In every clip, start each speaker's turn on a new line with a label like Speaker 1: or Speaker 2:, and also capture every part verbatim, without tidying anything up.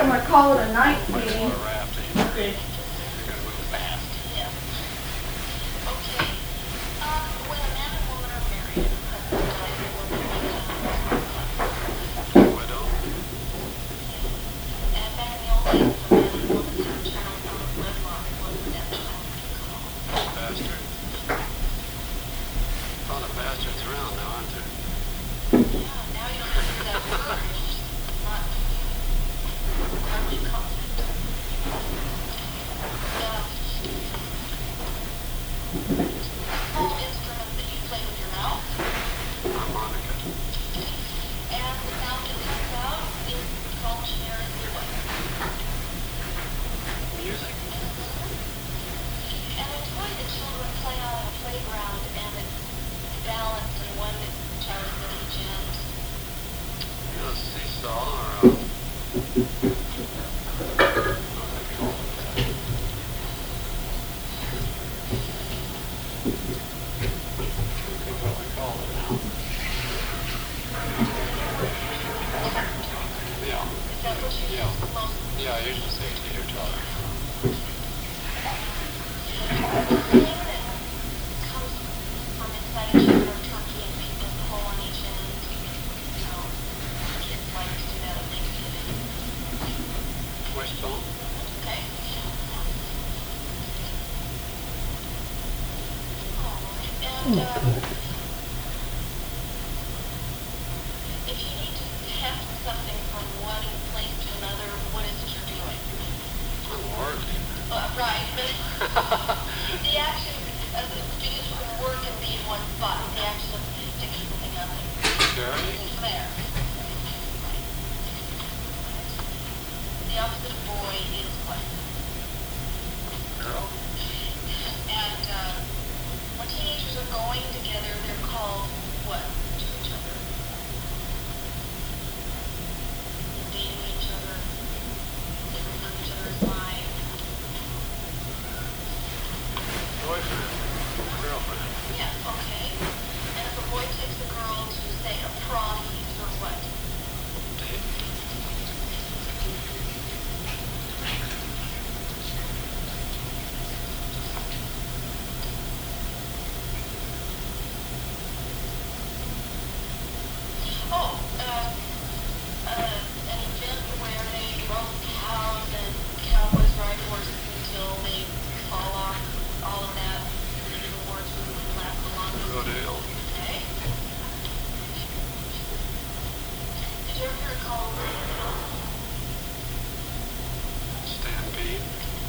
Speaker 1: I'm gonna call it a night
Speaker 2: Much
Speaker 1: meeting.
Speaker 2: more rafting.
Speaker 1: Okay.
Speaker 2: You're gonna move fast.
Speaker 3: Yeah. Okay. Um, when a man and woman are married and the husband dies, the woman becomes
Speaker 2: Widow?
Speaker 3: and back in the old days, if a man and woman had a child from a wedlock, what would that child be called?
Speaker 2: Bastard? A lot of bastards around now, aren't there?
Speaker 3: Yeah, now you don't hear that word. It's just not hardly common. The small instrument that you play with your mouth,
Speaker 2: Harmonica.
Speaker 3: and the sound that comes out is called generically what?
Speaker 2: Music.
Speaker 3: And a toy that children play on a playground and it's balanced and one child is at each end.
Speaker 2: You know, a seesaw or a... What we call it now. Yeah.
Speaker 3: Is that what you
Speaker 2: Yeah.
Speaker 3: use the most?
Speaker 2: Yeah, I usually say teeter totter.
Speaker 3: The thing that comes from inside a chicken or turkey and people pull on each end. You know, kids like to do that at Thanksgiving.
Speaker 2: Wishbone.
Speaker 3: Okay. And um, if you need to heft something from one place to another, what is it you're doing?
Speaker 2: Unworthy.
Speaker 3: Uh, right, but the action, uh, the students can work and be in one spot. The action of sticking something up and
Speaker 2: Charity.
Speaker 3: it's there. The opposite of boy is what?
Speaker 2: Girl.
Speaker 3: And uh, when teenagers are going together, they're called what to each other? Dating each other. They refer to each other as my.
Speaker 2: Boyfriend. Girlfriend.
Speaker 3: Yeah, okay. And if a boy takes a girl to, say, a prom, he's her what?
Speaker 2: Date.
Speaker 3: Oh, uh, uh, an event where they roast cows and cowboys ride horses until they fall off, all of that. The words would last the longest.
Speaker 2: Rodeo.
Speaker 3: Okay. Did you ever hear it called rodeo?
Speaker 2: Stampede.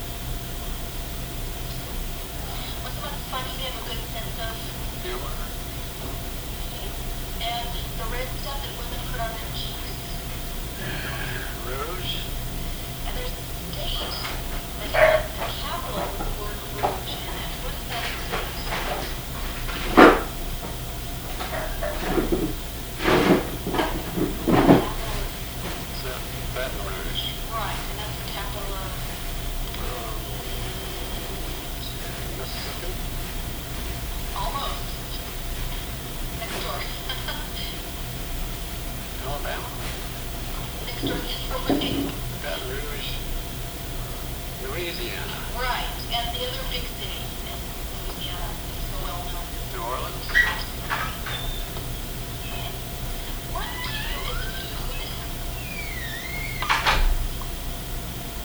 Speaker 3: What's the most funny they have a good sense of?
Speaker 2: Humor.
Speaker 3: And the red stuff that women put on their cheeks.
Speaker 2: Rouge.
Speaker 3: And there's a state that has the capital with the word rouge in it. What is that state? Capital
Speaker 2: Is that Baton Rouge?
Speaker 3: right, and that's the capital of
Speaker 2: Um, Mississippi.